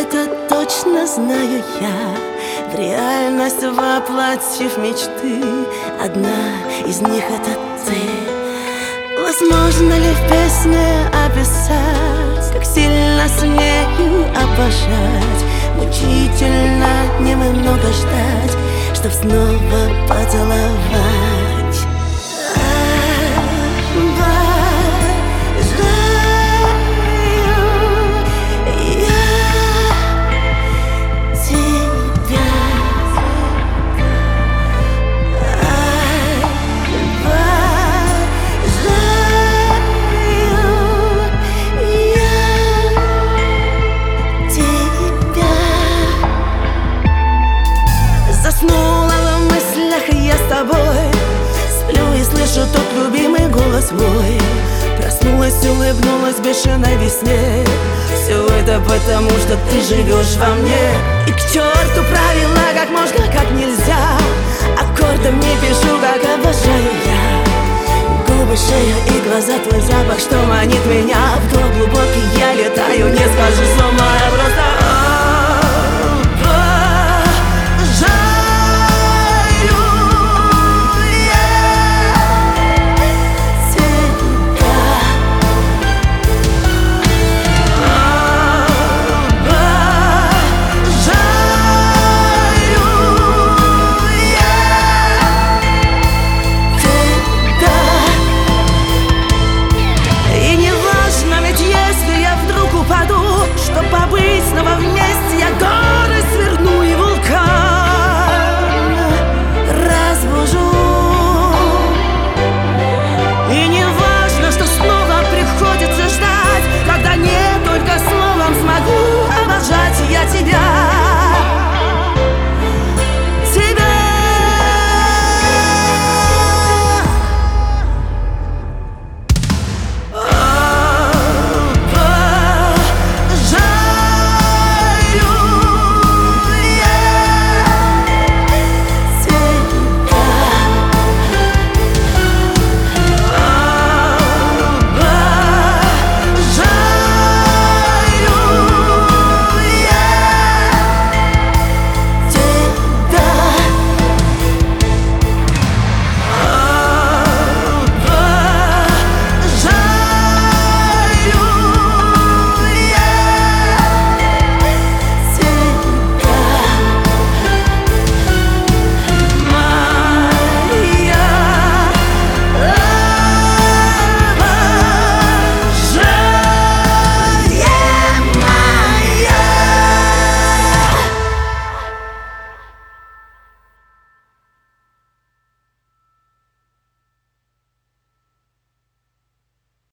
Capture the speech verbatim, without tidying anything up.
это точно знаю я, в реальность воплотив мечты. Одна из них — это ты. Возможно ли в песне описать, как сильно смею обожать? Мучительно немного ждать, чтоб снова поцеловать. Заснула в мыслях я с тобой, сплю и слышу тот любимый голос мой. Проснулась, улыбнулась бешеной весне. Все это потому, что ты живешь во мне. И к черту правила, как можно, как нельзя. Аккордом не пишу, как обожаю я. Губы, шея и глаза, твой запах, что манит меня. Вдох глубокий, я летаю, не схожу с ума, я просто... Побыть снова вместе.